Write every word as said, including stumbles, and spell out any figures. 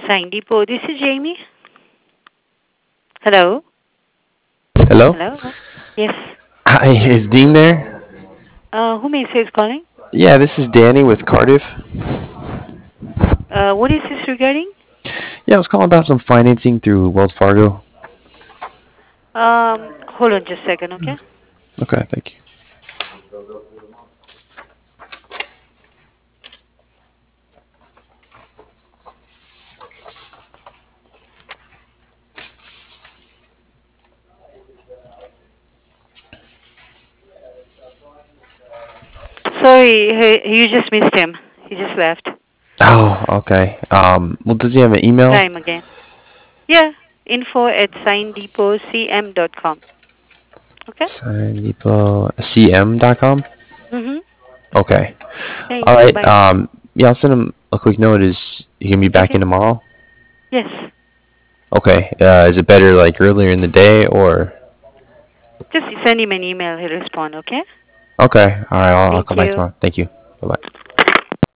Sign Depot. This is Jamie. Hello? Hello? Hello? Yes. Hi, is Dean there? Uh, who may I say is calling? Yeah, this is Danny with Cardiff. Uh, what is this regarding? Yeah, I was calling about some financing through Wells Fargo. Um, hold on just a second, okay? Okay, thank you. Sorry, he, you just missed him. He just left. Oh, okay. Um, well, does he have an email? Try him again. Yeah, info at sign depot c m dot com. Okay? Sign Depot C M dot com? Mm-hmm. Okay. Thank All you. right. Bye. Um, yeah, I'll send him a quick note. Is he gonna be back in Okay. tomorrow? Yes. Okay. Uh, is it better like earlier in the day or? Just send him an email. He'll respond, okay? Okay. All right. I'll, I'll Thank come back you. tomorrow. Thank you. Bye bye.